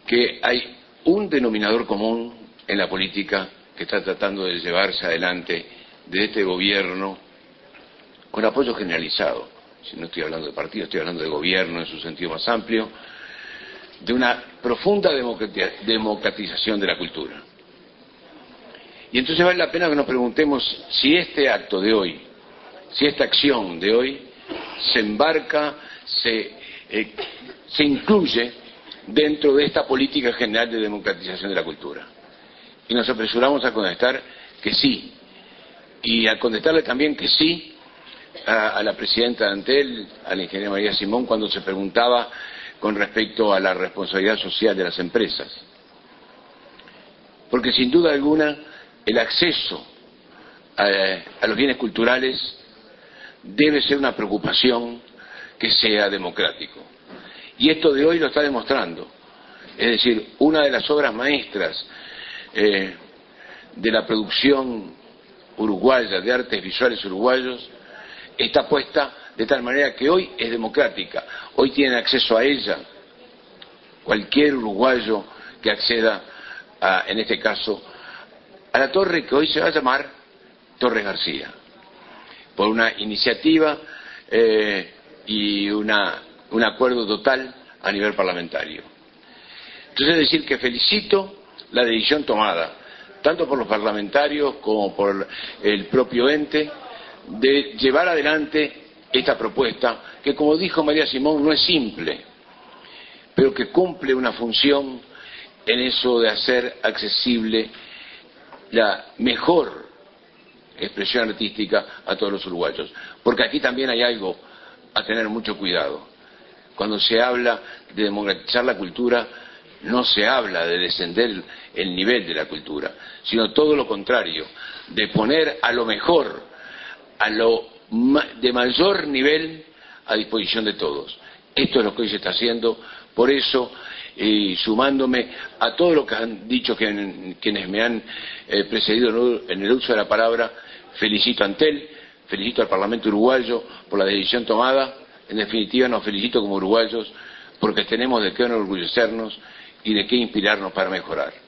que hay un denominador común en la política que está tratando de llevarse adelante de este gobierno con apoyo generalizado. Si no estoy hablando de partido, estoy hablando de gobierno en su sentido más amplio, de una profunda democratización de la cultura. Y entonces vale la pena que nos preguntemos si este acto de hoy, si esta acción de hoy se embarca, se incluye dentro de esta política general de democratización de la cultura. Y nos apresuramos a contestar que sí, y a contestarle también que sí a la presidenta de Antel, a la ingeniera María Simón, cuando se preguntaba con respecto a la responsabilidad social de las empresas. Porque sin duda alguna el acceso a los bienes culturales debe ser una preocupación que sea democrático. Y esto de hoy lo está demostrando. Es decir, una de las obras maestras de la producción uruguaya, de artes visuales uruguayos, está puesta de tal manera que hoy es democrática. Hoy tiene acceso a ella cualquier uruguayo que acceda, en este caso, a la torre que hoy se va a llamar Torres García, por una iniciativa y un acuerdo total a nivel parlamentario. Entonces, es decir, que felicito la decisión tomada, tanto por los parlamentarios como por el propio ente, de llevar adelante esta propuesta, que como dijo María Simón, no es simple, pero que cumple una función en eso de hacer accesible la mejor expresión artística a todos los uruguayos. Porque aquí también hay algo a tener mucho cuidado. Cuando se habla de democratizar la cultura, no se habla de descender el nivel de la cultura, sino todo lo contrario, de poner a lo mejor, a lo de mayor nivel a disposición de todos. Esto es lo que hoy se está haciendo, por eso, sumándome a todo lo que han dicho quienes me han precedido en el uso de la palabra, felicito a Antel, felicito al Parlamento uruguayo por la decisión tomada. En definitiva, nos felicito como uruguayos porque tenemos de qué enorgullecernos y de qué inspirarnos para mejorar.